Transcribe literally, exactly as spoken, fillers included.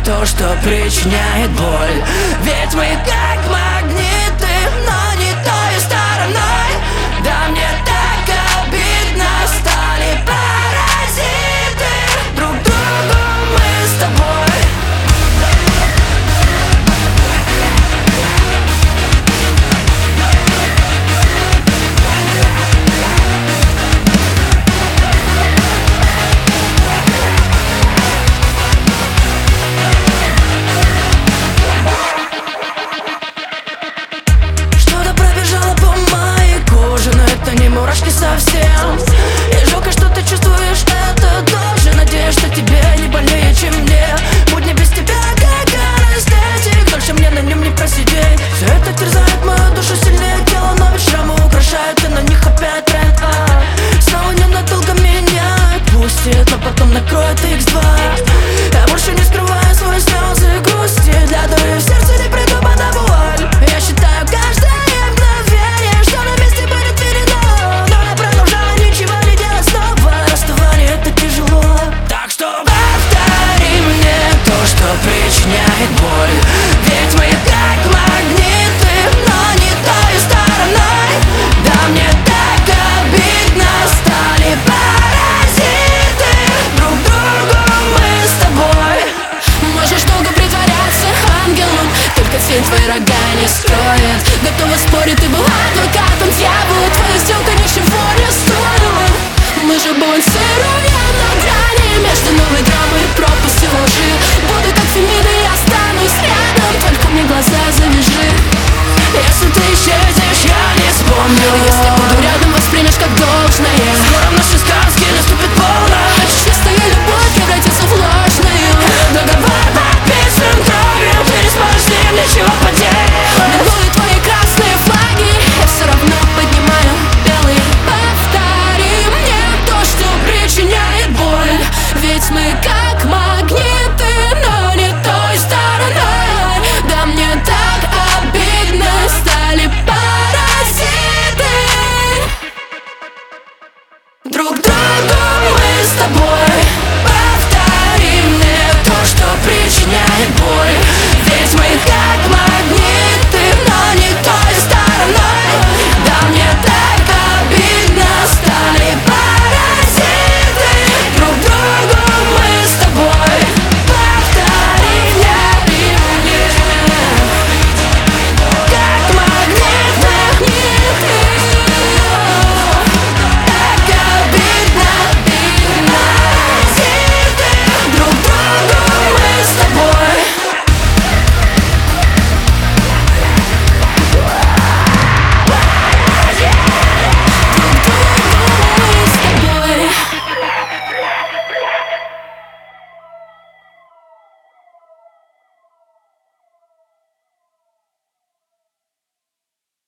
то, что причиняет боль. Ведь мы как магниты, но не той стороной. Да мне так обидно, стали паразиты. Друг другу мы с тобой. Мурашки совсем. И жалко, что ты чувствуешь это тоже. Надеюсь, что тебе не больнее, чем мне. Будь не без тебя, как анестетик. Дольше мне на нем не просидеть. Все это терзает мою душу сильнее тела, но ведь шрамы украшают, и на них опять тренд. а Снова ненадолго меня отпустит, но потом накроет икс два. Я больше не скрываю свои слезы и грусти. Для дыры в сердце не придумана вуаль. Я считаю каждое мгновение, что на месте будет передо. Причиняет боль. Ведь мы как магниты, но не той стороной. Да мне так обидно, стали паразиты. Друг другу мы с тобой. Можешь долго притворяться ангелом, только тень твои рога не скроет. Готова спорить, ты был адвокатом дьявола. Твоя сделка ничего не стоила. Мы же балансируем на грани между новой драмой и пропастью лжи. Буду как Фемида, я останусь рядом, только мне глаза завяжи. Если ты исчезнешь, я не вспомню. Если буду рядом, воспримешь как должное. Скоро в нашей сказке наступит полночь. Чистая любовь превратится в ложную. Договор подписан кровью, ты не сможешь с ним ничего поделать. Минуют твои красные флаги, я все равно поднимаю белый. Повтори мне то, что причиняет боль. Ведь мы как магниты, но не той стороной. Да мне так обидно, стали паразиты. Друг другу мы с тобой.